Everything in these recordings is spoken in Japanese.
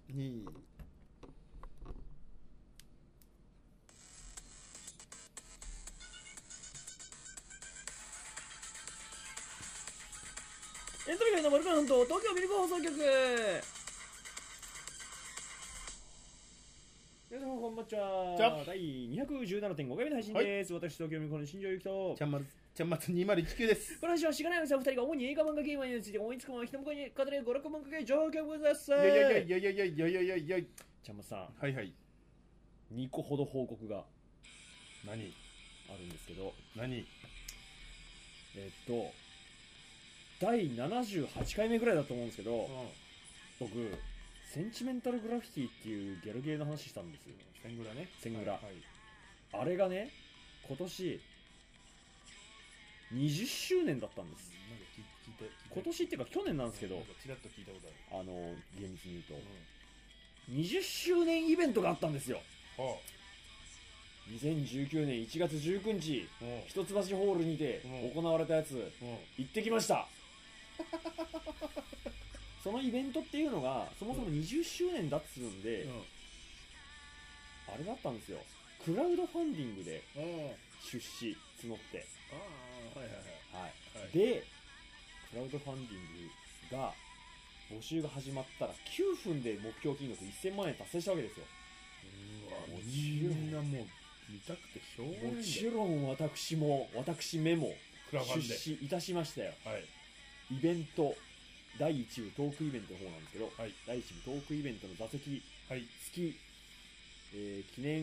にエントリー会のマルカナンと東京ミルク放送局。皆様こんばんちは。第217.5回目の配信です。私、東京ミルクの新庄ゆきとちゃんまつ2019です。 この話はしがないおじさん2人が主に映画漫画ゲームについて思いつくまま一向に語れる娯楽漫画系状況をございます。 いやちゃんまさん、 はいはい。 2個ほど報告が何あるんですけど、 何第78回目ぐらいだと思うんですけど、僕センチメンタルグラフィティっていうギャルゲーの話したんですよ。 セングラね。 セングラ、 はい。 あれがね、今年20周年だったんです。 なんか聞いて今年っていうか去年なんですけど、 なんかちらっと聞いたことある。 厳密に言うと、20周年イベントがあったんですよ。2019年1月19日一橋ホールにて行われたやつ、行ってきました。そのイベントっていうのがそもそも20周年だっつうんで、あれだったんですよ。クラウドファンディングで出資募って、でクラウドファンディングが募集が始まったら9分で目標金額1000万円達成したわけですよ。 みんなもう見たくてしょうがないんだよ。 もちろん私めも出資いたしましたよ。イベント第1部トークイベントの方なんですけど、第1部トークイベントの座席付き、記念、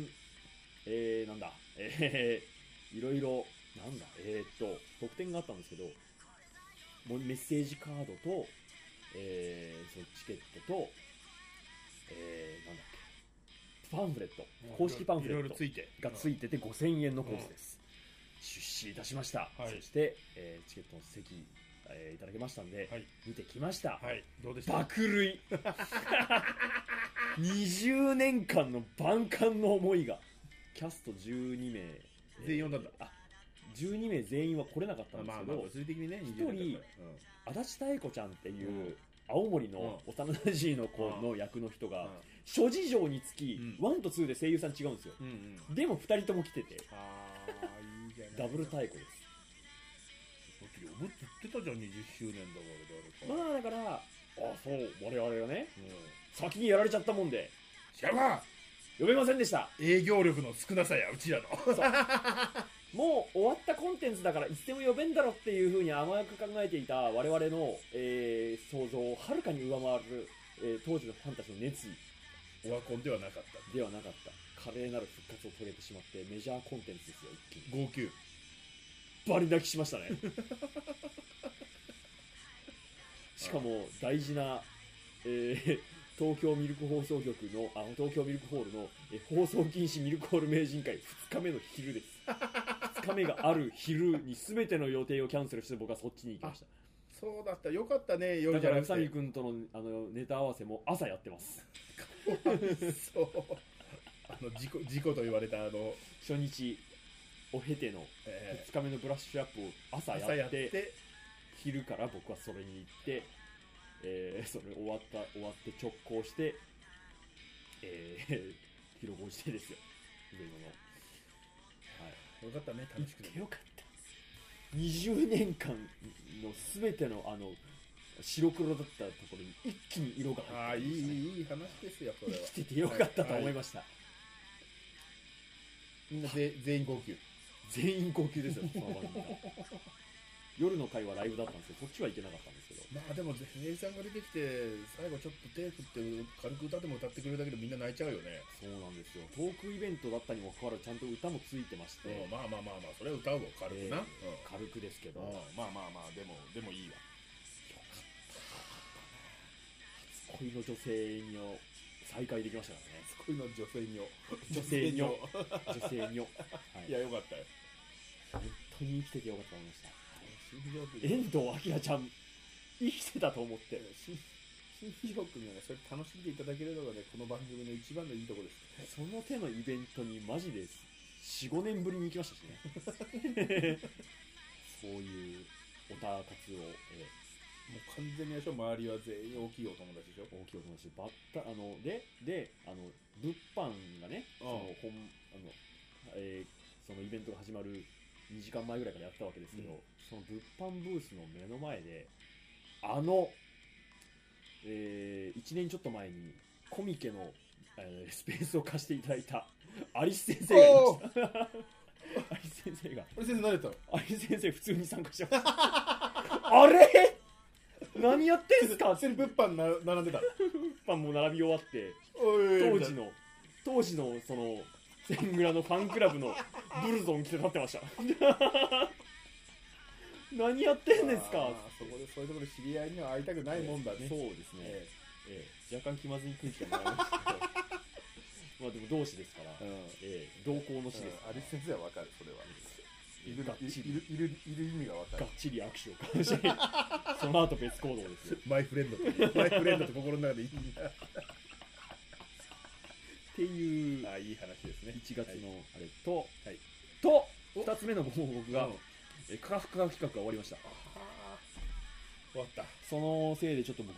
いろいろ特典があったんですけど、メッセージカードと、そのチケットと、パンフレット、公式パンフレットがついてて5000円のコースです。出資いたしました。そして、チケットの席いただけましたんで、見てきました。 どうでした？ 爆類20年間の万感の思いが。キャスト12名全員呼んだんだ。 12名全員は来れなかったんですけど、 物理的にね、 1人足立妙子ちゃんっていう青森の幼なじみの子の役の人が諸事情につき1と2で声優さん違うんですよ。でも2人とも来ててダブル太鼓です。 言ってたじゃん、20周年だから。 だからそう我々がね、先にやられちゃったもんでシャバ呼べませんでした。 営業力の少なさや、うちらの。 もう終わったコンテンツだからいつでも呼べんだろっていう風に甘く考えていた我々の、想像をはるかに上回る、当時のファンたちの熱意オワコンではなかった。 華麗なる復活を遂げてしまってメジャーコンテンツですよ。一気に号泣バリ泣きしましたね。しかも大事な、東京ミルク放送局の東京ミルクホールの、放送禁止ミルクホール名人会2日目の昼です。2日目がある昼に全ての予定をキャンセルして僕はそっちに行きました。 そうだった、よかったね。 だから宇佐美君とのネタ合わせも朝やってます。 そう事故と言われた初日を経ての2日目のブラッシュアップを朝やって昼から僕はそれに行って、それ終わって直行して、広報してですよ、上野の。 よかったね、楽しくてよかった。20年間の全ての白黒だったところに一気に色が入ってきましたね。 いい話ですよ、それは。 生きててよかったと思いました。 みんな全員号泣。 全員号泣ですよ。夜の会はライブだったんですけど、そっちは行けなかったんですけど。 でも平井さんが出てきて最後ちょっと手振って軽く歌でも歌ってくれるだけでみんな泣いちゃうよね。 そうなんですよ。トークイベントだったにもかかわらずちゃんと歌もついてまして、 それは歌うわ、軽くな、 軽くですけど、 でもいいわ。よかった。初恋の女性に再会できましたからね。 初恋の女性にいや、よかったよ。 本当に生きててよかったと思いました。遠藤明ちゃん生きてたと思って。 新庄君がね、それ楽しんでいただけるのがね、この番組の一番のいいところです。 その手のイベントにマジで 4,5 年ぶりに行きましたしね。そういうオタ活を、 完全にあれでしょ、周りは全員大きいお友達でしょ。 大きいお友達バッタで物販がね、そのイベントが始まる2時間前ぐらいからやったわけですけど、その物販ブースの目の前で1年ちょっと前にコミケの、スペースを貸していただいたアリス先生がいましたアリス先生があれ先生何やったの？ アリス先生普通に参加してましたあれ何やってんすか普通に物販並んでた。 物販も並び終わっておい当時のそのセングラのファンクラブのブルゾン着て立ってました何やってんですか。 そこでそういうところで知り合いには会いたくないもんだね。 そうですね、若干気まずい空気が流れましたけどまあでも同志ですから、同行の師ですから、 アリス先生は分かる。それはがっちりいる意味が分かる。 がっちり握手を交わしその後別行動ですよマイフレンドと心の中でいいんだっていういい話ですね。 1月のあれと、 はいと2つ目のご報告が、 うん科学科学企画が終わりました。 終わった。 そのせいでちょっと僕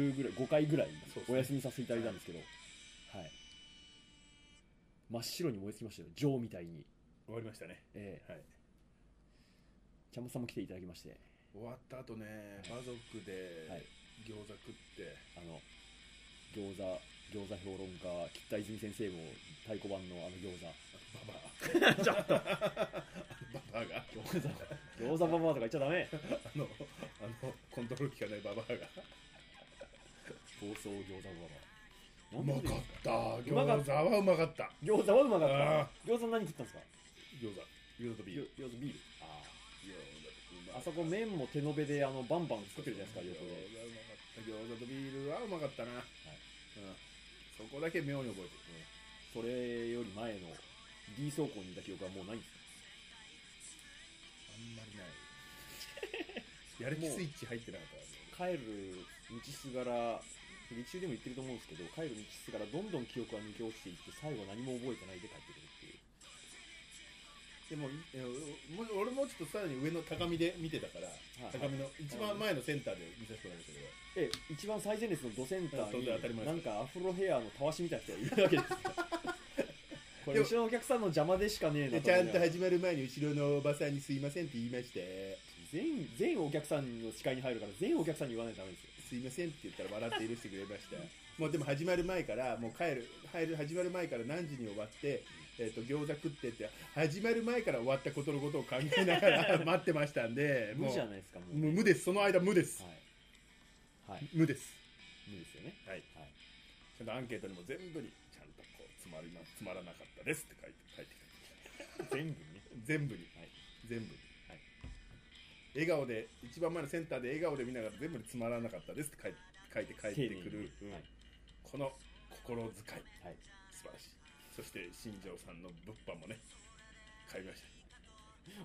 5回ぐらいそうですねお休みさせていただいたんですけど、はい、真っ白に燃え尽きましたよ、ジョーみたいに。 終わりましたね。はい。 ちゃんまさんも来ていただきまして、 終わった後ね、馬族ではい、 餃子食って餃子評論家吉田泉先生も太鼓判の餃子ババアちょっとババアが餃子ババアとか言っちゃダメコントロール効かないババアが放送餃子ババアうまかった餃子うまかったはうまかった餃子はうまかった餃子何食ったんですか。 餃子とビール餃子ビールあそこ麺も手延べでバンバン作ってるじゃないですか。 餃子とビールはうまかったな、そこだけ妙に覚えてる、 それより前の D 倉庫にいた記憶はもうないんですか。 あんまりないやる気スイッチ入ってなかった帰る道すがら日中でも言ってると思うんですけど、帰る道すがらどんどん記憶が抜け落ちていって最後何も覚えてないで帰ってくるっていう。 でも俺もちょっとさらに上の高みで見てたから、高みの一番前のセンターで見させてもらいましたけど、 一番最前列のドセンターに当たり前ですなんかアフロヘアのたわしみたいな人がいるわけですよこれ後ろのお客さんの邪魔でしかねえなとちゃんと始まる前に後ろのおばさんにすいませんって言いまして全お客さんの視界に入るから全お客さんに言わないとダメですよ。 すいませんって言ったら笑って許してくれましたもうでも始まる前からもう始まる前から何時に終わって餃子食ってって始まる前から終わったことのことを考えながら待ってましたんで無じゃないですか。もう無です。その間無です、 はい無です。 無ですよね。 はい、ちゃんとアンケートにも全部にちゃんとこうつまらなかったですって書いてきた全部にね全部に、全部に、笑顔で一番前のセンターで笑顔で見ながら全部につまらなかったですって書いて帰ってくる、この心遣い、素晴らしい。そして新庄さんの物販もね買いました。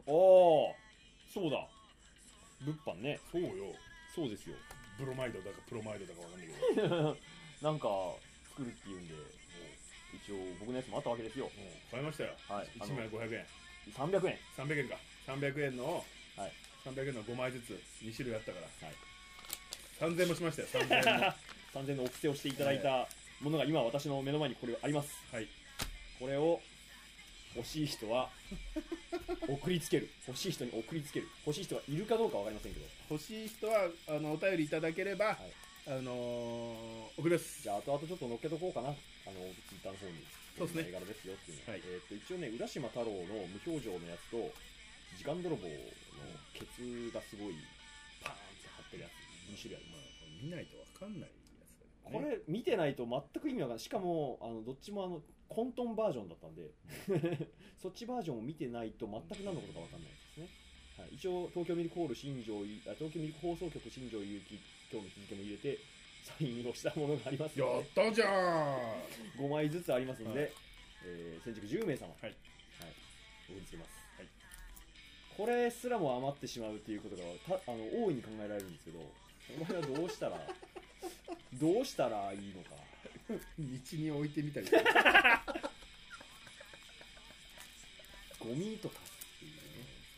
おお、そうだ、物販ね。 そうよ、 そうですよ。 ブロマイドだかプロマイドだかわかんないけどなんか作るっていうんで一応僕のやつもあったわけですよ。 買いましたよ、1枚500円 300円 300円か300円の、300円の5枚ずつ2種類あったから、3000円もしましたよ。 3000円のお布施をしていただいたものが今私の目の前にこれあります。これを欲しい人は送りつける。欲しい人に送りつける。欲しい人がいるかどうかわかりませんけど、 欲しい人はお便りいただければ、送ります。 じゃあ後々ちょっと乗っけとこうかな、ツイッターの方に。 そうですね、 絵柄ですよっていうの、一応ね、浦島太郎の無表情のやつと時間泥棒のケツがすごいパーンって張ってるやつ2種類あります。 見ないとわかんないやつだね。 これ見てないと全く意味わかんない。しかもどっちも混沌バージョンだったんでそっちバージョンを見てないと全く何のことかわかんないですね。一応東京ミルクホール東京ミルク放送局新庄祐希今日の日付も入れてサインをしたものがありますので、 やったじゃん。 5枚ずつありますので、先着10名様、送りつけます。これすらも余ってしまうということが大いに考えられるんですけど、お前はどうしたらいいのか。 道に置いてみたりゴミとかいや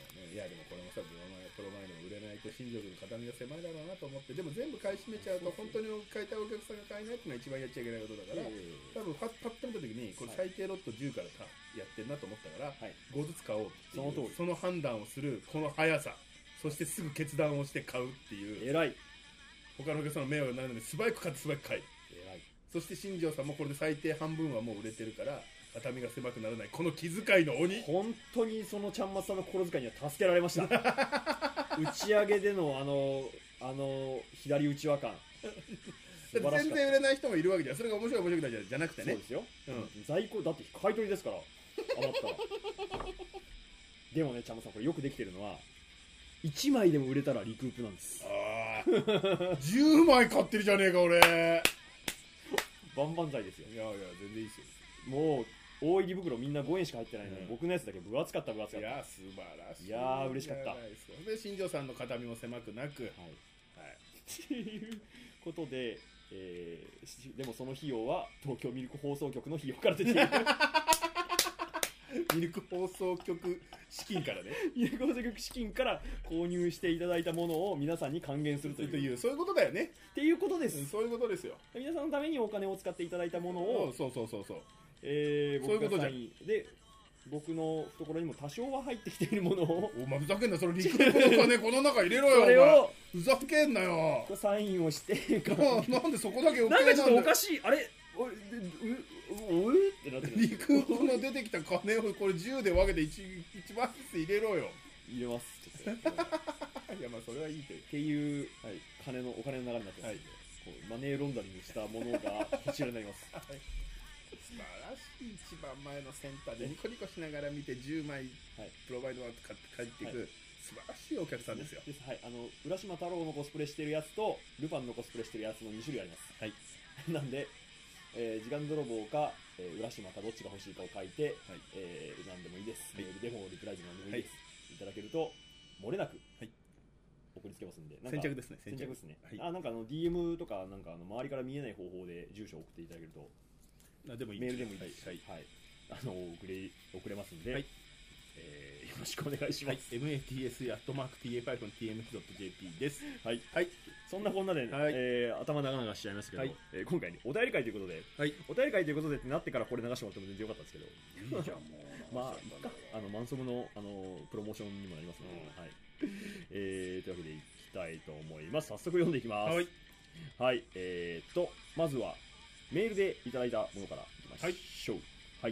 でもこれもさ、プロマイの売れないと新庄君の肩身が狭いだろうなと思って、でも全部買い占めちゃうと、本当に買いたいお客さんが買えないっていうのが一番やっちゃいけないことだから、多分パッと見た時に、これ最低ロット10からやってるなと思ったから、5ずつ買おうっていう、その判断をする、この速さ、そしてすぐ決断をして買うっていう、 偉い。 他のお客さんの迷惑になるので、素早く買って素早く買える。偉い。そして新庄さんもこれで最低半分はもう売れてるから、肩身が狭くならないこの気遣いの鬼。 本当にそのちゃんまつさんの心遣いには助けられました。打ち上げでの左打ち輪感。 全然売れない人もいるわけじゃん。それが面白いじゃなくてね。 そうですよ、在庫だって買い取りですから、余ったら。でもね、ちゃんまつさんこれよくできてるのは1枚でも売れたらリクープなんです。 ああ10枚買ってるじゃねえか俺。 万々歳ですよ。 いや全然いいですよ。 もう大入り袋みんな5円しか入ってないのに、僕のやつだけ分厚かった。いや素晴らしい。 いや嬉しかった。 で新庄さんの肩身も狭くなく、 っていうことで、でもその費用は東京ミルク放送局の費用から出ている。 ミルク放送局資金からね。 ミルク放送局資金から購入していただいたものを皆さんに還元するというそういうことだよね。 っていうことです。 そういうことですよ。 皆さんのためにお金を使っていただいたものを、 そう僕がサインで僕の懐にも多少は入ってきているものを、 お前ふざけんな、そのリクルートの金この中入れろよ。 それをふざけんなよ。 サインをしてなんでそこだけ余計なんかちょっとおかしい、あれおえってなってる。 リクルートの出てきた金をこれ10で分けて1万ずつ入れろよ。 入れます。 いやそれはいいっていう、お金の流れになってますので、マネーロンダリングしたものがこちらになります。 素晴らしい。一番前のセンターでニコニコしながら見て10枚プロバイドワーク買っていく、素晴らしいお客さんですよ。 浦島太郎のコスプレしてるやつとルパンのコスプレしてるやつの2種類あります。なんで、時間泥棒か、浦島かどっちが欲しいかを書いて、何でもいいです。メールでもリプライでも何でもいいです。いただけると漏れなく送りつけますんで。 先着ですね。 先着ですね。なんかDM とかなんか周りから見えない方法で住所を送っていただけると。 でもいい、 メールでもいいです。送れますんで、よろしくお願いします。 mats@ta5tmx.jp です。 そんなこんなで、頭長々しちゃいましたけど、今回お便り会ということで、お便り会ということでってなってからこれ流してもらっても全然よかったんですけど、いいじゃんもう。まあいっか、マンソムのプロモーションにもなりますので、というわけでいきたいと思います。早速読んでいきます。まずはメールでいただいたものからいきましょう。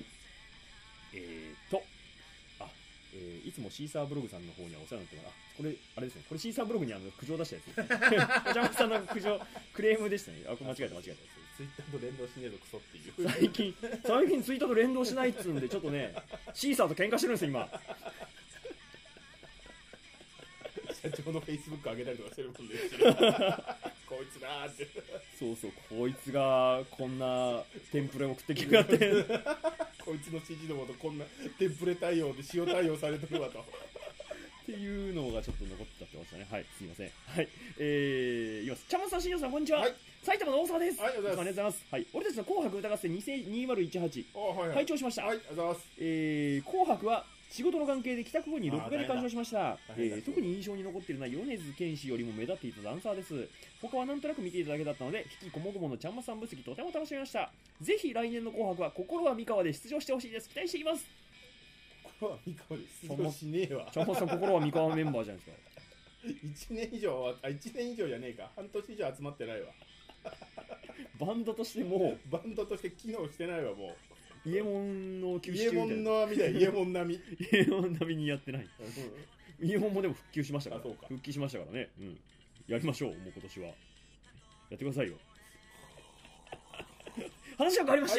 いつもシーサーブログさんの方にはお世話になってます。これあれですね。これシーサーブログに苦情出したやつですね。おちゃまさんの苦情クレームでしたね。間違えた。 ツイッターと連動しねえぞクソっていう。 最近ツイッターと連動しないっつうんでちょっとね、シーサーと喧嘩してるんですよ今。 社長のフェイスブック上げたりとかしてるもんですよ。こいつだーって。 そうこいつがこんなテンプレ送ってきやがって。 こいつの指示のもとこんなテンプレ対応で塩対応されてるわと。 っていうのがちょっと残っちゃってましたね。すいません。いきます。ちゃまさん、しんよさん、こんにちは。埼玉の大沢です。ありがとうございます。俺たちの紅白歌合戦2018、拝聴しました。紅白は仕事の関係で帰宅後に録画で鑑賞しました。特に印象に残っているのは米津玄師よりも目立っていたダンサーです。他はなんとなく見ていただけだったので、引きこもごものちゃんまさん分析とても楽しみました。ぜひ来年の紅白は心は三河で出場してほしいです。期待しています。 心は三河で出場しねえわ。 ちゃんまさん心は三河メンバーじゃないですか。1年以上じゃねえか。半年以上集まってないわ。 バンドとしてもバンドとして機能してないわもう。 イエモンの休止中みたいな。イエモン並みだよ。イエモン並み。 イエモン並みにやってない。イエモンもでも復旧しましたから。復帰しましたからね。やりましょう。もう今年はやってくださいよ。話が変わりまして、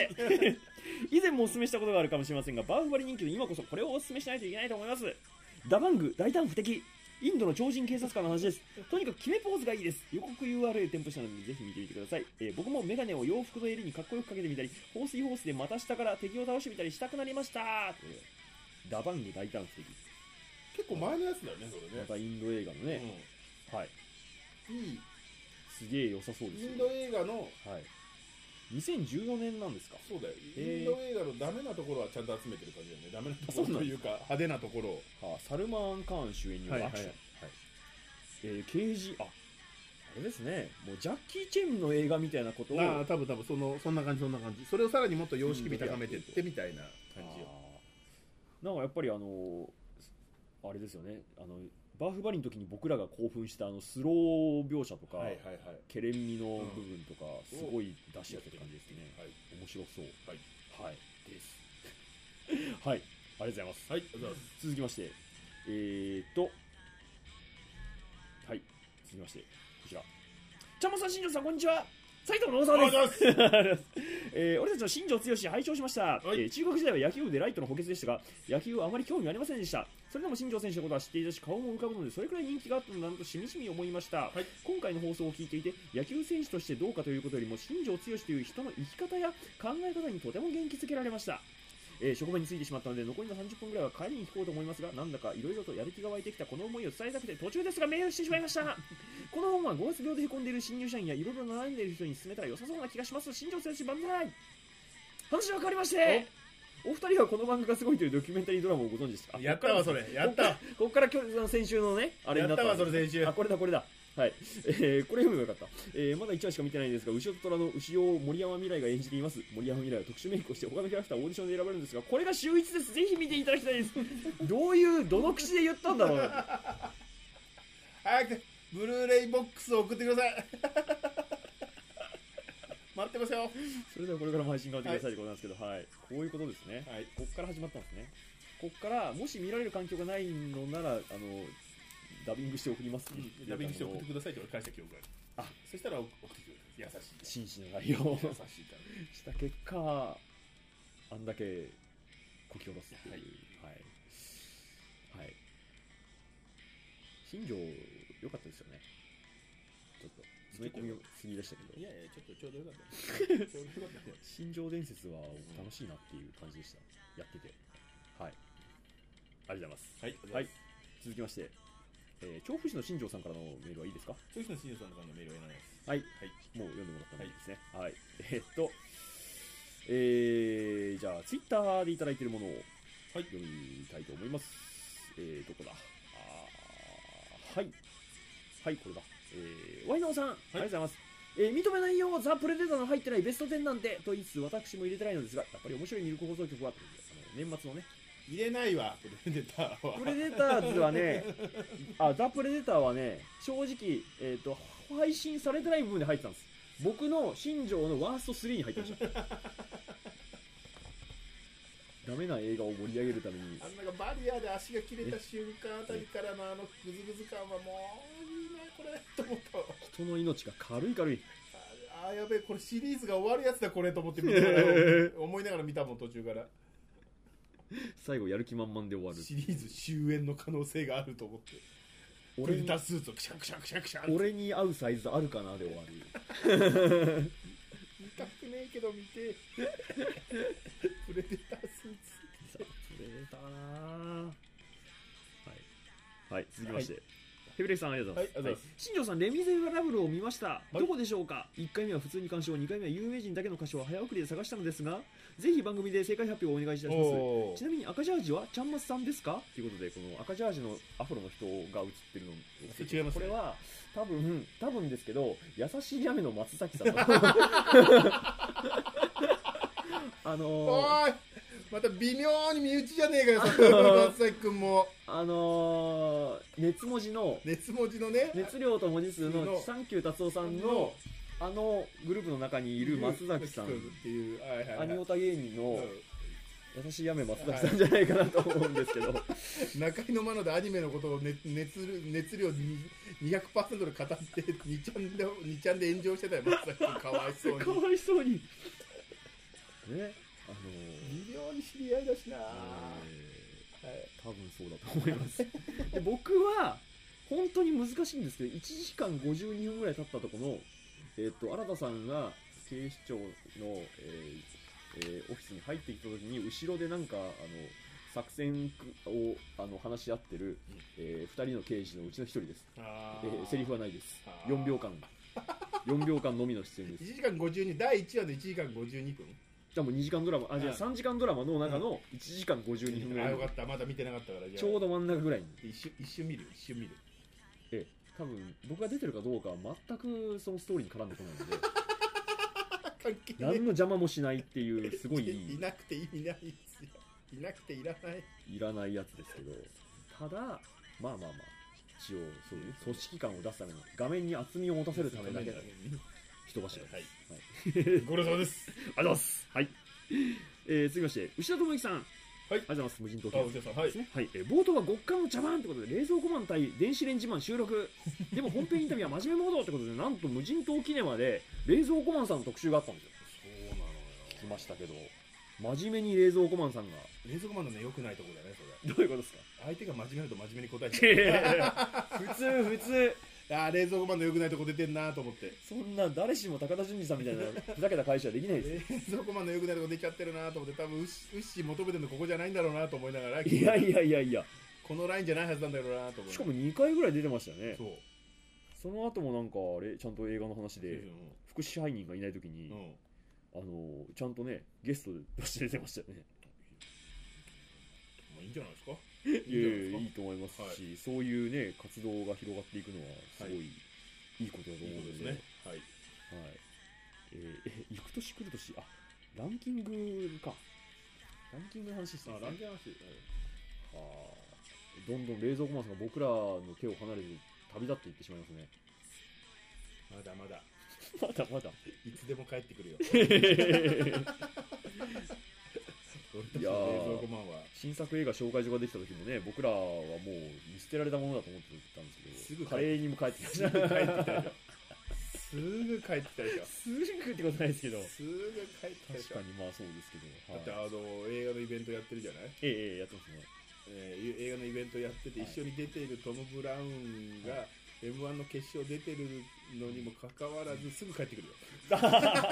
以前もお勧めしたことがあるかもしれませんが、バーフバリ人気の今こそこれをお勧めしないといけないと思います。ダバング大胆不敵、インドの超人警察官の話です。とにかく決めポーズがいいです。予告 URL 添付したのでぜひ見てみてください。僕もメガネを洋服と襟にかっこよくかけてみたり、放水ホースでまた下から敵を倒してみたりしたくなりました。ダバング大胆不敵、 結構前のやつだよねそれね。 またインド映画のね、 いい、 すげえ良さそうですよ。 インド映画の 2014年なんですか。 そうだよ、インド映画のダメなところはちゃんと集めてる感じだよね。ダメなところというか派手なところを、 サルマン・カーン主演によるアクション、刑事、あれですね、もうジャッキー・チェンの映画みたいなことを、 多分そんな感じ、それをさらにもっと様式美高めてってみたいな感じよ。 なんかやっぱりあれですよね、バーフバリの時に僕らが興奮したスロー描写とか、ケレン味の部分とか、すごい出し合ってる感じですね。面白そう。はいです。はい、ありがとうございます。続きまして、はい、続きまして、こちら。ちゃんまさん、新庄さん、こんにちは。埼玉の大沢です。俺たちの新庄剛志拝聴しました、中学時代は野球部でライトの補欠でしたが、野球はあまり興味ありませんでした。それでも新庄選手のことは知っていたし、顔も浮かぶのでそれくらい人気があったのだなとしみじみ思いました、今回の放送を聞いていて、野球選手としてどうかということよりも新庄剛志という人の生き方や考え方にとても元気づけられました。職場に着いてしまったので残りの30分ぐらいは帰りに行こうと思いますが、なんだかいろいろとやる気が湧いてきたこの思いを伝えたくて途中ですがメールしてしまいました。この本は5月病でへこんでいる新入社員やいろいろ悩んでいる人に勧めたら良さそうな気がします。新庄選手万歳。話は変わりまして、お二人はこの漫画がすごいというドキュメンタリードラマをご存知ですか。 やったわそれ、やった。 ここから先週のねあれになった。 やったわそれ先週。 これだ。はい、これ読めばよかった。まだ1話しか見てないんですが、牛尾と虎の牛尾を森山未来が演じています。森山未来は特殊メイクをして他のキャラクターをオーディションで選ばれるんですが、これが秀逸です。ぜひ見ていただきたいです。どの口で言ったんだろう。 早くブルーレイボックスを送ってください。待ってますよ。 それではこれからも配信頑張ってくださいということなんですけど、こういうことですね。ここから始まったんですね。ここからもし見られる環境がないのならダビングして送ります、 ダビングして送ってくださいって返した記憶がある。そしたら送ってくれる。優しい。 真摯な内容を優しいからした結果、あんだけこき下ろすっていう。新庄良かったですよね。ちょっと詰め込みすぎでしたけど。 いやちょっとちょうどよかった。 新庄伝説は楽しいなっていう感じでした。やってて。ありがとうございます。続きまして。調布市の新庄さんからのメールはいいですか。 調布市の新庄さんからのメールはいらないです。 もう読んでもらったんですね。じゃあツイッターでいただいているものを読みたいと思います。どこだ。これだ。ワイナオさん、ありがとうございます。認めないよ、ザ・プレデターの入ってないベスト10なんてと言いつつ私も入れてないのですが、やっぱり面白いミルク放送局は年末のね、 入れないわ、プレデターは。 プレデターズはね、ザ・プレデターはね、正直、配信されてない部分で入ってたんです。僕の新庄のワースト3に入ってました。ダメな映画を盛り上げるために。 なんかバリアで足が切れた瞬間あたりからのグズグズ感はもういいなこれと思ったわ。 人の命が軽い。 やべえ、これシリーズが終わるやつだこれと思って思いながら見たもん途中から。 最後やる気満々で終わる。 シリーズ終焉の可能性があると思って。プレデタースーツをクシャクシャクシャクシャ。 俺に合うサイズあるかなで終わる。 見たくねえけど見て。プレデタースーツ。 プレデターな。続きまして。ヘビレイさんありがとうございます。新庄さん、レ・ミゼラブルを見ました。どこでしょうか。1回目は普通に鑑賞、2回目は有名人だけの歌唱を早送りで探したのですが、ぜひ番組で正解発表をお願いいたします。ちなみに赤ジャージはちゃんまつさんですかということで、この赤ジャージのアフロの人が映ってるの違います、 これは多分ですけど、優しい雨の松崎さん。 おーい、また微妙に身内じゃねえかよ、松崎君も。 熱文字のね、 熱量と文字数のサンキュー達夫さんのグループの中にいる松崎さんっていうアニオタ芸人の優しい雨松崎さんじゃないかなと思うんですけど、 中井のマノでアニメのことを熱量200% で語って2ちゃんで炎上してたよ、松崎君。かわいそうにね、 微妙に知り合いだしな。 多分そうだと思いますで僕は本当に難しいんですけど、1時間52分ぐらい経ったところの、新田さんが警視庁の、オフィスに入ってきた時に後ろでなんか作戦を話し合ってる、2人の刑事のうちの1人です。セリフはないです。4秒間 4秒間のみの出演です。 1時間52、第1話で1時間52分。 じゃあもう2時間ドラマ、じゃあ3時間ドラマの中の1時間52分ぐらい。 よかった、まだ見てなかったから。 ちょうど真ん中ぐらいに。 一瞬見る。 多分僕が出てるかどうかは全くそのストーリーに絡んでこないので関係ねえ。 何の邪魔もしないっていうすごいいなくて意味ないですよ。いなくていらない。 いらないやつですけど、ただまあ一応そういう組織感を出すための画面に厚みを持たせるためだけだけ人柱です。 はい。ご苦労様です。 ありがとうございます。はい。続きまして牛田智之さん。はい、ありがとうございます。無人島あ、内田さん、はい。 はい、冒頭は極寒の茶番ってことで冷蔵庫マン対電子レンジマン収録でも本編インタビューは真面目モードってことで、なんと無人島キネマで冷蔵庫マンさんの特集があったんですよ。 そうなのよ。 聞きましたけど、真面目に冷蔵庫マンさんが。 冷蔵庫マンのね、良くないところだね、それ。 どういうことですか？ 相手が真面目だと真面目に答えて普通あ、冷蔵庫マンの良くないとこ出てんなと思って。 そんな誰しも高田純次さんみたいなふざけた会社はできないです。 冷蔵庫マンの良くないとこ出ちゃってるなと思って、多分ウッシー求めてるのここじゃないんだろうなと思いながら、 いやこのラインじゃないはずなんだろうなと思って。 しかも2回ぐらい出てましたよね。 そう。 その後もなんかあれちゃんと映画の話で副支配人がいない時に、ちゃんとねゲストとして出てましたよね。 まあいいんじゃないですか。 いいと思いますし、そういうね活動が広がっていくのはすごいいいことだと思うので、 ね。はい。 行く年来る年、ランキングか。ランキングの話ですね。 ランキングの話。 どんどん冷蔵庫マンさんが僕らの手を離れて旅立っていってしまいますね。 まだまだいつでも帰ってくるよ。 いや新作映画紹介状ができた時もね、僕らはもう見捨てられたものだと思ってたんですけど、華麗にも帰ってきました。 すぐ帰ってきたでしょ。 すぐってことないですけど、 すぐ帰ってきたでしょ。 確かにまあそうですけど、 だって映画のイベントやってるじゃない。 やってますね。 映画のイベントやってて、一緒に出ているトム・ブラウンが M1 の決勝出てるのにもかかわらずすぐ帰ってくるよ。 いや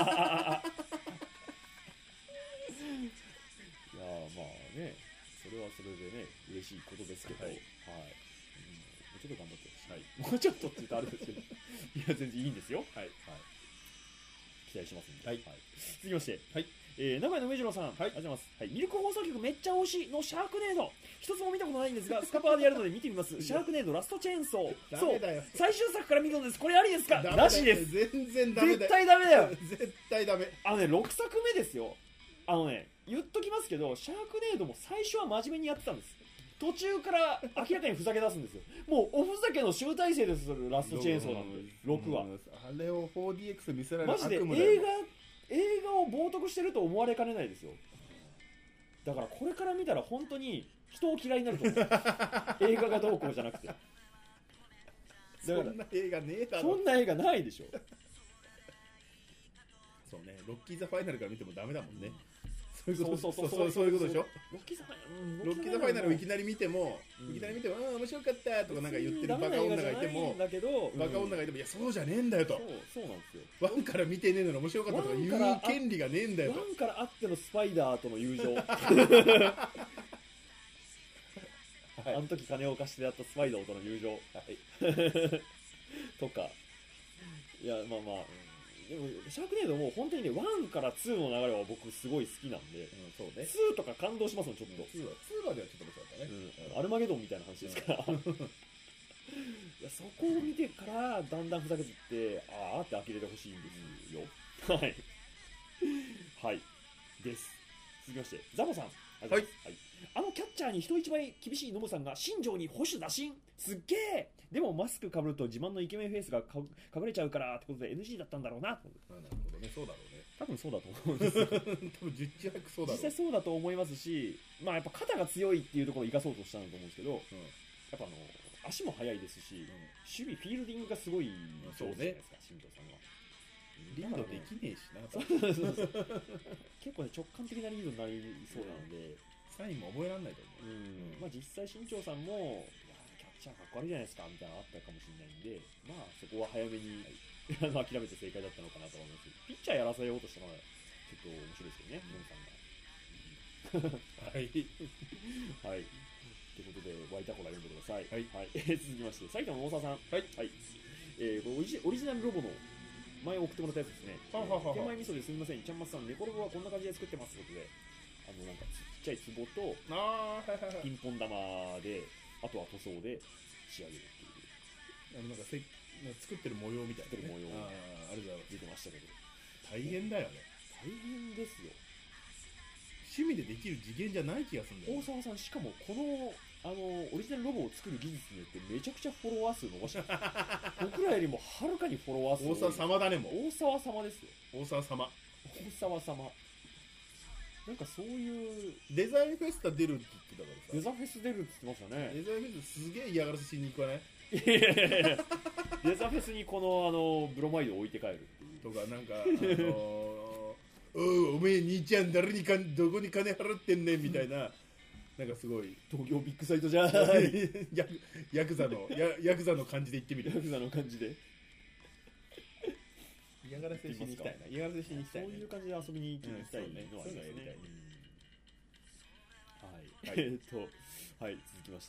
まあね、それはそれでね嬉しいことですけど、もうちょっと頑張ってほしい。もうちょっとって言うとあれですけど、いや全然いいんですよ。期待しますんで。続きまして、名古屋の梅次郎さん、ありがとうございます。ミルク放送局めっちゃ推しのシャークネード、一つも見たことないんですがスカパーでやるので見てみます。シャークネードラストチェーンソー。そう、最終作から見るのです。これありですか？なしです。 全然ダメだよ。 絶対ダメだよ。 絶対ダメ。 6作目ですよ。言っときますけど、シャークネードも最初は真面目にやってたんです。途中から明らかにふざけ出すんですよ。もうおふざけの集大成です。ラストチェーンソーなんで6はあれを 4DX 見せられる。 マジで映画を冒涜してると思われかねないですよ。だからこれから見たら本当に人を嫌いになると思う。映画がどうこうじゃなくて。 そんな映画ねえだろ。 そんな映画ないでしょ。 そうね、ロッキーザファイナルから見てもダメだもんね。 そういうことでしょ。 ロッキーザファイナルをいきなり見ても、面白かったとかなんか言ってるバカ女がいても、いやそうじゃねえんだよと。 そうなんですよ。 ワンから見てねえのに面白かったとか言う権利がねえんだよと。 ワンからあってのスパイダーとの友情。あの時金を貸してやったスパイダーとの友情とか、いやまあでもシャークネードも本当にね1から2の流れは僕すごい好きなんで、 そうね、 2とか感動しますもん。ちょっと 2まではちょっと面白かったね。 アルマゲドンみたいな話ですから、いやそこを見てからだんだんふざけていってあーって呆れてほしいんですよ。はいです。続きましてザボさん、キャッチャーに人一倍厳しいノブさんが新庄に保守打診、すっげえ。でもマスクかぶると自慢のイケメンフェイスが隠れちゃうからってことで NG だったんだろうな。 なるほどね、そうだろうね。 多分そうだと思うんですよ。 多分十中八九そうだろう。 実際そうだと思いますし、やっぱ肩が強いっていうところを生かそうとしたんだと思うんですけど、やっぱ足も速いですし、守備フィールディングがすごい上手じゃないですか、新庄さんは。 リードできねえしな。 結構ね直感的なリードになりそうなので、 サインも覚えられないと思う。 実際新庄さんもキャッチャーかっこ悪いじゃないですかみたいなのあったかもしれないんで、そこは早めに諦めて正解だったのかなと思います。ピッチャーやらせようとしたのはちょっと面白いですよね、ノブさんが。はい。はい。ということで、ワイタコラ読んでください。続きまして、埼玉の大沢さん。オリジナルロボの前送ってもらったやつですね。 はははは手前味噌ですみません、ちゃんまつさん、ネコロボはこんな感じで作ってますということで、なんかちっちゃい壺とああ、はいはいはい。 ピンポン玉で、あとは塗装で仕上げるっていうなんかなんか作ってる模様みたいな、ね。 作ってる模様ああ、あるだろう。 出てましたけど、 大変だよね。 大変ですよ。 趣味でできる次元じゃない気がするんだよ、 大沢さん、しかもこのオリジナルロボを作る技術によってめちゃくちゃフォロワー数伸ばしてる僕らよりもはるかにフォロワー数大沢様だね、もう。 大沢様ですよ。 大沢様。 大沢様。なんかそういうデザインフェスタ出るって言ってたからさ。 デザフェス出るって言ってましたね。 デザインフェスタすげえ嫌がらせしに行かないいやいやいやいやデザフェスにこのブロマイドを置いて帰るっていうとか、なんか、おめえ兄ちゃんどこに金払ってんねんみたいな、なんかすごい東京ビッグサイトじゃないヤクザの感じで言ってみる。 ヤクザの感じで嫌がらせしに行きたいな。嫌がらせしに行きたい、ね。 そういう感じで遊びに行きたいのはありますね。はい。はい、続きまして、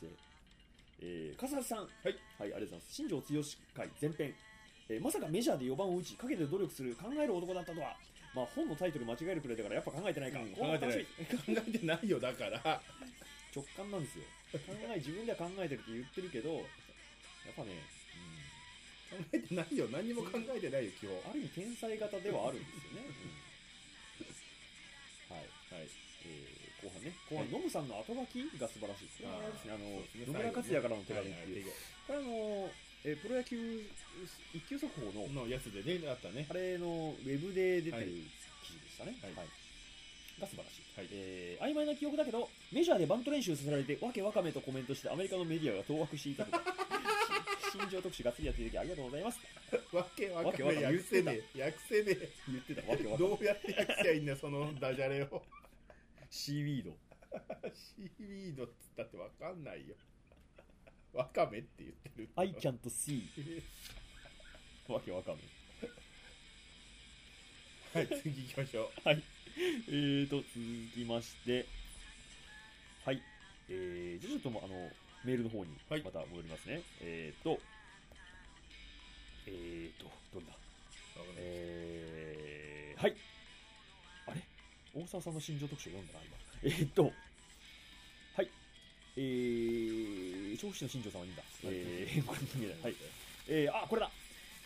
笠橋さん、はい、ありがとうございます。新庄剛志会前編、まさかメジャーで4番を打ち、陰で努力する考える男だったとは。まあ本のタイトル間違えるくらいだからやっぱ考えてないか。 考えてない。考えてないよ、だから。 直感なんですよ。自分では考えてるって言ってるけど、やっぱね、 考えてないよ。何にも考えてないよ、基本。 ある意味天才型ではあるんですよね。はい。はい。後半、ノムさんの後書きが素晴らしい。これはあれですね、野村克也からの手紙っていう。これプロ野球一級速報のやつでね、あったね。 あれのウェブで出てる記事でしたね。はい。が素晴らしい。はい。曖昧な記憶だけど、メジャーでバント練習させられて、わけわかめとコメントしてアメリカのメディアが当惑していたとか。新庄特集がっつりやっていただきありがとうございます。 わけわかめ訳せねえ。訳せねえ。 言ってた。わけわかめ。 どうやって訳せばいいんだよ、そのダジャレを。 シーウィード。 シーウィードっつったってわかんないよ。わかめって言ってる。 I can't see. わけわかめ。 はい、次行きましょう。はい。続きまして、はい。じゃあちょっとメールの方にまた戻りますね。どれだはい。あれ大沢さんの新庄特集読んだな、今。はい。消費者の新庄さんはいいんだ。これ見えない。はい。これだ。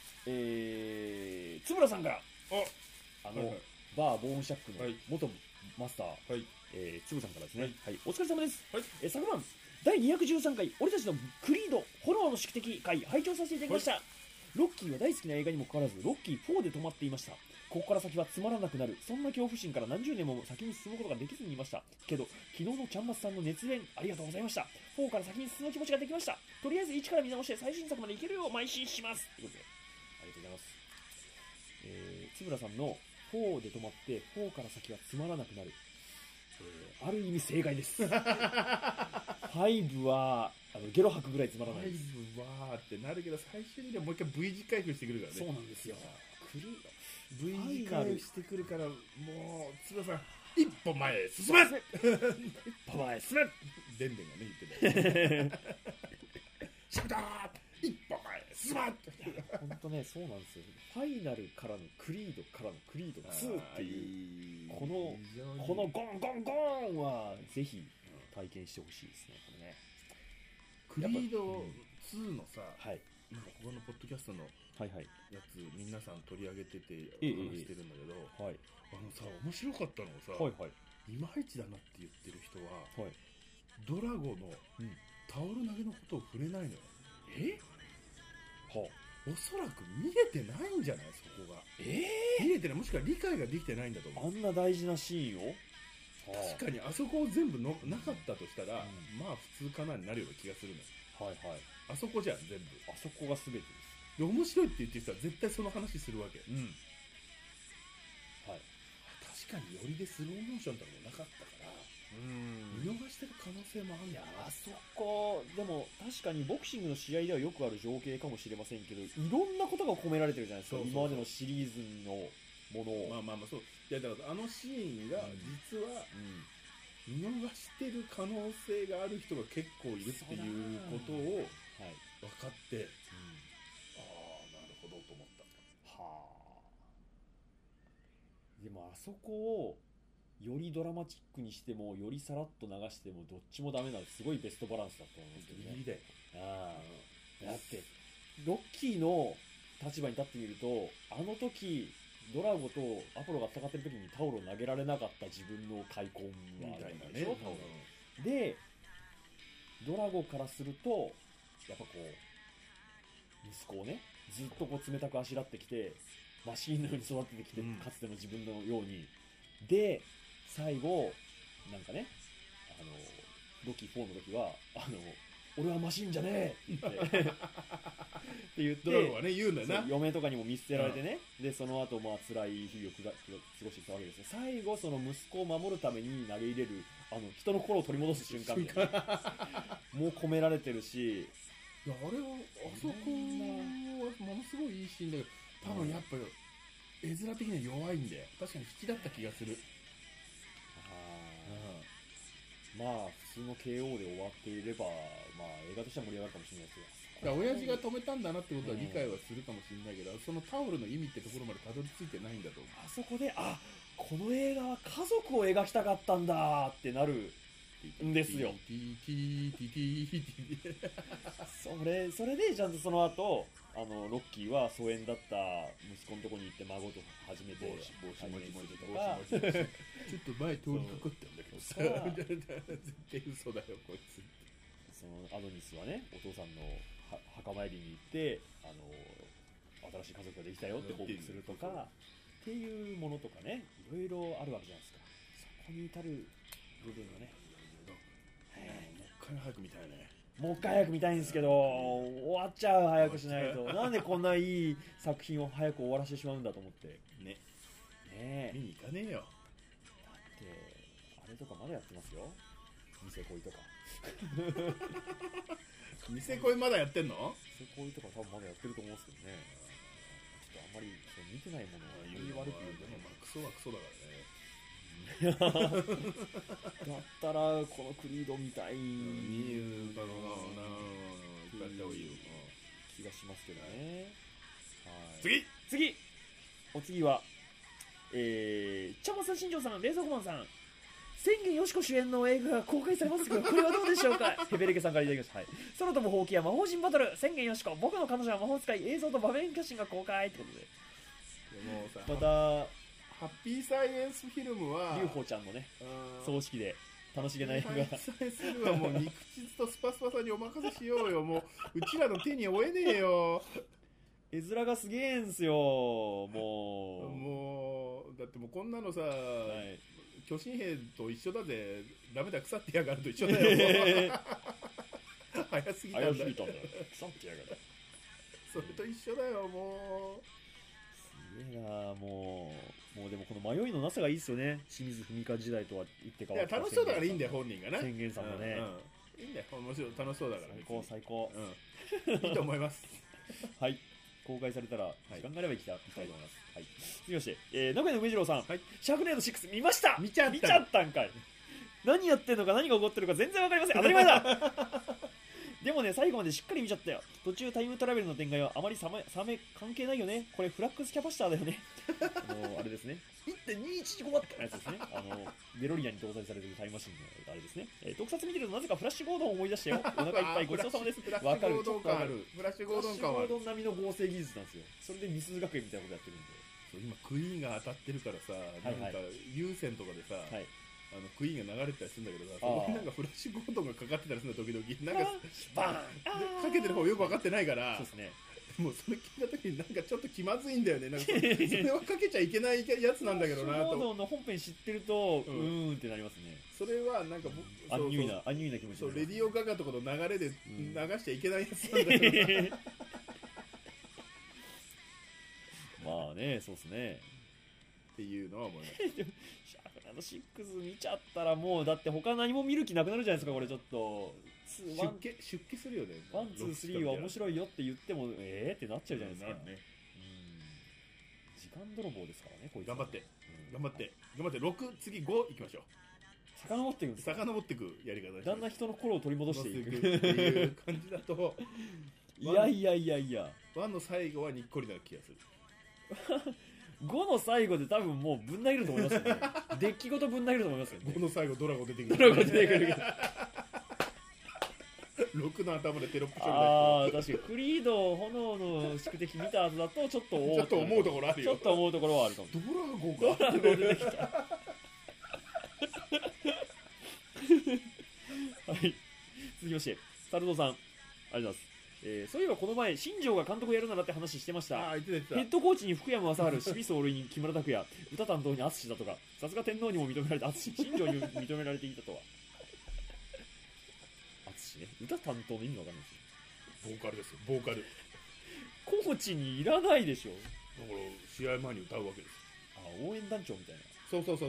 津村さんから、バーボーンシャックの元マスター、つぶさんからですね。はい。お疲れ様です。昨晩、第213回、俺たちのクリード、炎の宿敵会、拝聴させていただきました。ロッキーは大好きな映画にもかかわらず、ロッキー4で止まっていました。ここから先はつまらなくなる、そんな恐怖心から何十年も先に進むことができずにいました。けど、昨日のちゃんまつさんの熱弁、ありがとうございました。4から先に進む気持ちができました。とりあえず1から見直して最新作までいけるよう邁進します。ということで、ありがとうございます。つぶらさんの4で止まって、4から先はつまらなくなる。ある意味正解です。5はゲロ吐くぐらいつまらないです。 5はってなるけど、最終的にはもう一回 V 字回復してくるからね。 そうなんですよ。 V 字回復してくるから、もう、津田さん、一歩前へ進め一歩前へ進めでんでんがね、言ってたよ。シャクター一歩前へ進め本当ね、そうなんですよ。ファイナルからのクリードからのクリード2っていう、このゴンゴンゴンは、ぜひ体験してほしいですね、これね。 クリード2のさ、 はい。 なんかここのポッドキャストのやつ、皆さん取り上げてて話してるんだけど、 はい、 さ、面白かったのがさ、 はいはい、 いまいちだなって言ってる人は、 はい、 ドラゴのタオル投げのことを触れないのよ。おそらく見れてないんじゃないそこが。見れてない、もしくは理解ができてないんだと思う。 あんな大事なシーンを確かにあそこを全部なかったとしたら、まあ普通かなになるような気がするのよ。 はいはい。 あそこじゃん、全部。 あそこが全てです。 で、面白いって言ってる人は絶対その話するわけ。 はい。 確かによりでスローモーションとかもなかったから、見逃してる可能性もあるんだよ。 あそこ、でも確かにボクシングの試合ではよくある情景かもしれませんけど、いろんなことが込められてるじゃないですか、今までのシリーズのものを。 まあそう。いや、だからあのシーンが実は、見逃してる可能性がある人が結構いるっていうことを分かって、ああ、なるほどと思った。 はあ。 でもあそこをよりドラマチックにしてもよりさらっと流してもどっちもダメなすごいベストバランスだと思うんですけどね。 ギリだよ。 だってロッキーの立場に立ってみると、あの時ドラゴとアポロが戦ってる時にタオルを投げられなかった自分の開墾はあるんでしょ、タオルで、ドラゴからするとやっぱこう息子をねずっとこう冷たくあしらってきてマシーンのように育ててきて、かつての自分のようにで最後なんかねロキ4の時は俺はマシンじゃねえって言ってドラゴンはね言うんだよな。 嫁とかにも見捨てられてね、でその後まあ辛い日々を過ごしていったわけですよ。最後その息子を守るために投げ入れる人の心を取り戻す瞬間みたいなもう込められてるし、 いやあれはあそこはものすごいいいシーンだけど、多分やっぱ絵面的には弱いんで確かに引きだった気がする。 まあ普通の KO で終わっていれば、まあ、映画としては盛り上がるかもしれないですけど、 だから親父が止めたんだなってことは理解はするかもしれないけど、そのタオルの意味ってところまでたどり着いてないんだと思う。 あそこでこの映画は家族を描きたかったんだってなるんですよ。それでちゃんとその後ロッキーは疎遠だった息子のところに行って孫と初めて帽子もじもじとかちょっと前通りかかったんだけどさ絶対嘘だよこいつ。 そのアドニスはねお父さんの墓参りに行って新しい家族ができたよって報告するとかっていうものとかね、いろいろあるわけじゃないですか。そこに至る部分がね、 もう一回早く見たいね。 もう一回早く見たいんですけど終わっちゃう、早くしないと。なんでこんないい作品を早く終わらせてしまうんだと思ってねえ見に行かねえよ。 だってあれとかまだやってますよ、ニセ恋とかニセ恋まだやってんの？ ニセ恋とか多分まだやってると思うんですけどね。ちょっとあんまり見てないものを言い悪く言うとね、 クソはクソだからね。 だったらこのクリードみたいにだろうな気がしますけどね。はい、お次は茶間さん、新庄さん、冷蔵庫マンさん、千元よしこ主演の映画が公開されますがこれはどうでしょうかヘベレケさんからいただきました。はい、ソロともほうきや魔法陣バトル、千元よしこ僕の彼女は魔法使い、映像と場面キャッシングが公開ってことで、 もうさまたハッピーサイエンスフィルムはリュウホちゃんのね葬式で楽しげな映画がハッピーサイエンスフィルムはもう肉質とスパスパさにお任せしようよ。もううちらの手に負えねえよ。 絵面がすげえんすよ。もうだってもうこんなのさ、 はい、 巨神兵と一緒だぜ。ダメだ腐ってやがると一緒だよ早すぎたんだよ腐ってやがるそれと一緒だよ。もうすげえな。もうでもこの迷いのなさがいいですよね。清水文香時代とは言って変わった。 いや楽しそうだからいいんだよ本人がね。 宣言さんもね、 いいんだよ面白い楽しそうだから最高、 いいと思いますはい、公開されたら時間があれば行きたいと思います。はい、続きまして、名古屋の梅次郎さん、シャークネード6見ました。 見ちゃったんかい。何やってんのか何が起こってるか全然わかりません。当たり前だでもね、最後までしっかり見ちゃったよ。途中タイムトラベルの展開はあまりサメ関係ないよね。これフラックスキャパシターだよねあれですね、 1.215 ワットのやつですね。デロリアンに搭載されているタイムマシンのあれですね。特撮見てるとなぜかフラッシュゴードンを思い出したよ。お腹いっぱいごちそうさまです。わかる、ちょっとわかる。 フラッシュゴードン感はある。 フラッシュゴードン並みの合成技術なんですよ。それでミス学園みたいなことやってるんで。 今クイーンが当たってるからさ、なんか有線とかでさ、クイーンが流れてたりするんだけどさ、そこになんかフラッシュゴードンがかかってたりするんだ時々なんかバーンかけてる方よく分かってないから、 そうですね。 もうそれ聞いた時になんかちょっと気まずいんだよね。なんかそれはかけちゃいけないやつなんだけどなと。 フラッシュゴードンの本編知ってるとってなりますね。 それはなんかアンニュイな気持ち。 そうレディオガガとかの流れで流しちゃいけないやつなんだけどまあね、そうですねっていうのは思いますシャークナード6見ちゃったらもうだって他何も見る気なくなるじゃないですか。これちょっと出家するよね。 1、2、3は面白いよって言ってもってなっちゃうじゃないですか。時間泥棒ですからね、こいつ。 頑張って6次5いきましょう。 遡っていくやり方でだんだん人の心を取り戻していくっていう感じだといや 1の最後はにっこりな気がする。 5の最後で多分もうぶん投げると思いますよね。デッキごとぶん投げると思いますよね。 5の最後ドラゴン出てくる。 ドラゴン出てくるけど。 6の頭でテロップ処理ああ、確かにクリード炎の宿敵見た後だとちょっとちょっと思うところあるよ。 ちょっと思うところはあるかも。 ドラゴンドラゴン出てきた。はい、続きましてサルドさん、ありがとうございます。そういえばこの前新庄が監督やるならって話してました。ヘッドコーチに福山雅治、守備走塁に木村拓哉、歌担当に淳だとか、さすが天皇にも認められた淳、新庄に認められていたとは。淳ね、歌担当の意味わかんないですよ。 ボーカルですよ、ボーカル。 コーチにいらないでしょ。 だから試合前に歌うわけです。 応援団長みたいな。 そうい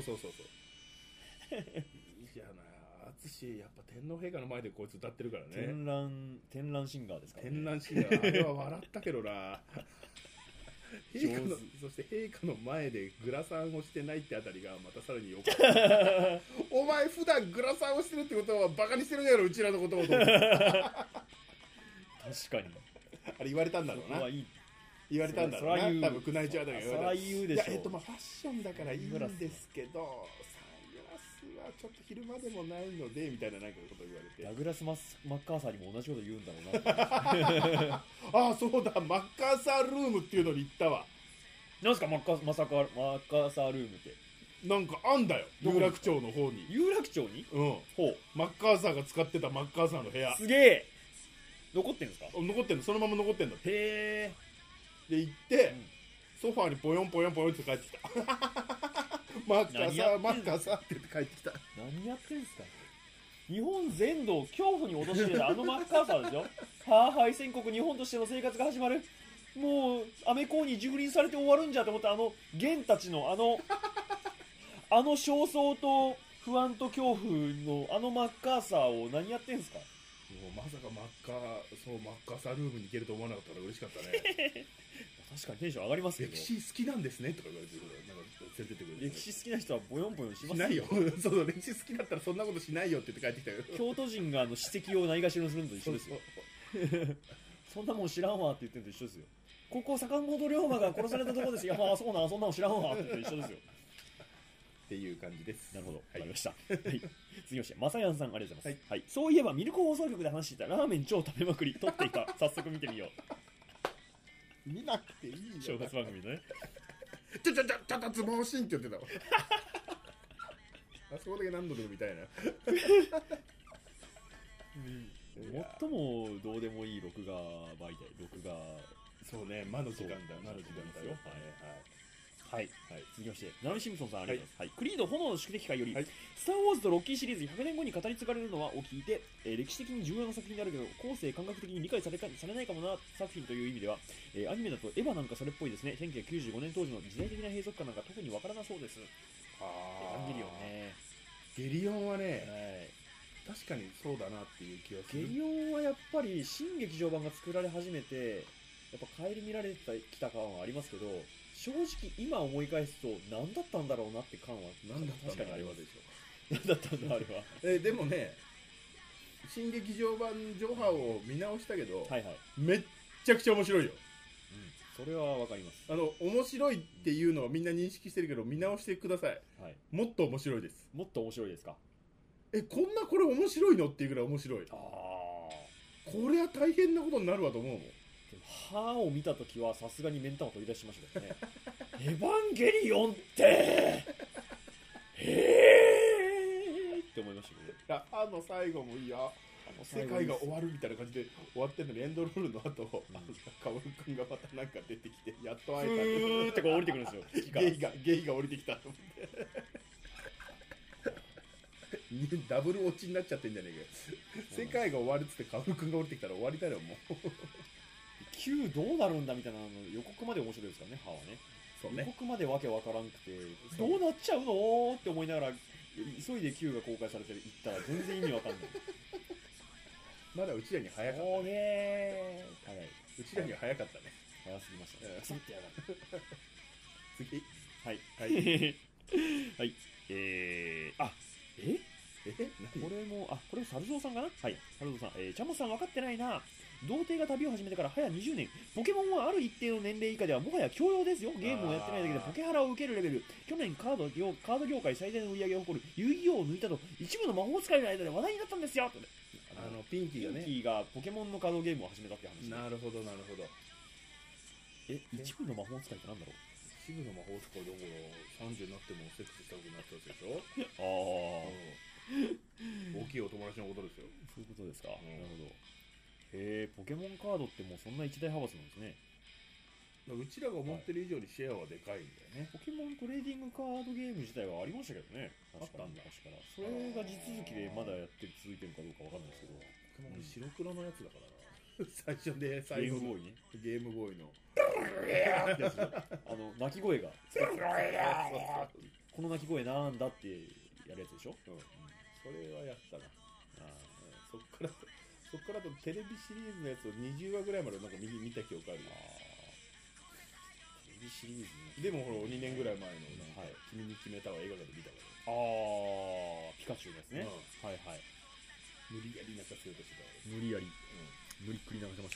いじゃない、淳やっぱ天皇陛下の前でこいつ歌ってるからね。 天覧シンガーですからね。 天覧シンガー、あれは笑ったけどな。陛下の、そして陛下の前でグラサンをしてないってあたりがまたさらによかった。お前普段グラサンをしてるってことはバカにしてるんやろ、うちらのことを。確かに。あれ言われたんだろうな。言われたんだろうな。多分宮内庁だけど。 そら言うでしょ。 まあファッションだからいいんですけど、サングラスはちょっと昼間でもないのでみたいななんかこと言われて。 ダグラスマッカーサーにも同じこと言うんだろうな。 ああ、そうだ、マッカーサールームっていうのに行ったわ。 なんすかマッカーサールームって。 なんかあんだよ、有楽町の方に。 有楽町に？ うん。 ほう。 マッカーサーが使ってたマッカーサーの部屋。 すげえ。残ってんですか？ 残ってんの、そのまま残ってんだ。 へえ。 で行って、ソファーにポヨンポヨンポヨンって帰ってきた。マッカーサーマッカーサーって言って帰ってきた。 何やってんすか？日本全土を恐怖に陥れたあのマッカーサーですよ。敗戦国日本としての生活が始まる。もうアメコーに蹂躙されて終わるんじゃと思った元たちの焦燥と不安と恐怖のマッカーサーを何やってんすか？ まさかマッカーサールームに行けると思わなかったら嬉しかったね。 確かにテンション上がりますけど。 歴史好きなんですねとか言われて、なんか連れてってくれる。 歴史好きな人はボヨンボヨンしますしないよ。そう歴史好きだったらそんなことしないよって言って帰ってきたよ。 京都人が史跡をないがしろにするのと一緒ですよ。そんなもん知らんわって言ってるのと一緒ですよ。ここ坂本龍馬が殺されたとこですよ。ああそうな、そんなの知らんわって言って一緒ですよ。 っていう感じです。 なるほど、わかりました。はい、次ましてまさやんさん、ありがとうございます。はい、そういえばミルク放送局で話していたラーメン超食べまくり撮っていた。早速見てみよう。 見なくていいよ。 正月番組のね。 ちょつぼうしんって言ってたわ。あそこだけ何度でも見たいな。 最もどうでもいい録画媒体、録画。 そうね、魔の時間だよ。 はい、続きまして、ナミシムソンさん、ありがとうございます。クリード炎の宿敵会より、スター・ウォーズとロッキーシリーズ100年後に語り継がれるのはを聞いて、歴史的に重要な作品であるけど、後世感覚的に理解されないかもな作品という意味では、アニメだとエヴァなんかそれっぽいですね。1995年当時の時代的な閉塞感なんか特にわからなそうです。エヴァンゲリオンね。 ゲリオンはね、確かにそうだなっていう気がする。 ゲリオンはやっぱり新劇場版が作られ始めて、やっぱ顧みられてきた感はありますけど、正直今思い返すと何だったんだろうなって感は確かにありますでしょ。何だったんだあれは。 でもね、新劇場版上波を見直したけど、 はいはい、 めっちゃくちゃ面白いよ。 それはわかります。 面白いっていうのはみんな認識してるけど、見直してください。 はい、 もっと面白いです。 もっと面白いですか？ これ面白いのっていうぐらい面白い。 これは大変なことになるわと思うもん。 歯を見たときはさすがに目ん玉取り出しましたよね。エヴァンゲリオンってって思いましたけど。 歯の最後もいいよ。世界が終わるみたいな感じで終わってんのに、エンドロールの後、カオル君がまたなんか出てきて、やっと会えた。 ふーってこう降りてくるんですよ。 ゲイが降りてきたと思って。ダブル落ちになっちゃってんじゃねえかよ。世界が終わるっつってカオル君が降りてきたら終わりだよもう。 Q どうなるんだみたいな予告まで面白いですからね、歯はね。 そうね、 予告までわけわからんくて、どうなっちゃうのって思いながら、急いで Q が公開されていったら全然意味わかんない。 まだうちらに早かった。 そうね、早い。 うちらには早かったね。 早すぎましたね。腐ってやがる。 次。 はい。はい。はい。 これも、これ、猿蔵さんかな。はい、猿蔵さん。ちゃんもさん分かってないな。童貞が旅を始めてから早20年。ポケモンはある一定の年齢以下ではもはや教養ですよ。ゲームをやってないだけでポケハラを受けるレベル。去年カード業界最大の売り上げを誇る遊戯王を抜いたと一部の魔法使いの間で話題になったんですよ。 ピンキーがね、 ピンキーがポケモンのカードゲームを始めたって話。 なるほどなるほど。 一部の魔法使いってなんだろう。 一部の魔法使いどころ30になってもセックスしたことになったやつでしょ。大きいお友達のことですよ。 そういうことですか。なるほど。ポケモンカードってもうそんな一大派閥なんですね。 うちらが思ってる以上にシェアはでかいんだよね。 ポケモントレーディングカードゲーム自体はありましたけどね。 あったんだ。 確かそれが地続きでまだやって続いてるかどうかわかんないですけど。 ポケモン白黒のやつだからな。最初で最後のゲームボーイの鳴き声がこの鳴き声なんだってやるやつでしょ。 それはやったな。そっからとテレビシリーズのやつを20話ぐらいまでなんか見た記憶あるよ。 テレビシリーズでもほら2年ぐらい前の君に決めたは映画で見たから。 ピカチュウですね。はいはい。 無理やり泣かせようとしてた。 無理やり無理っくり流せました。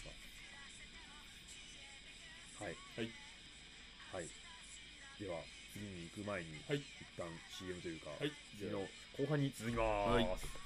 はいはい。では次に行く前に一旦 CM というか次の後半に続きます。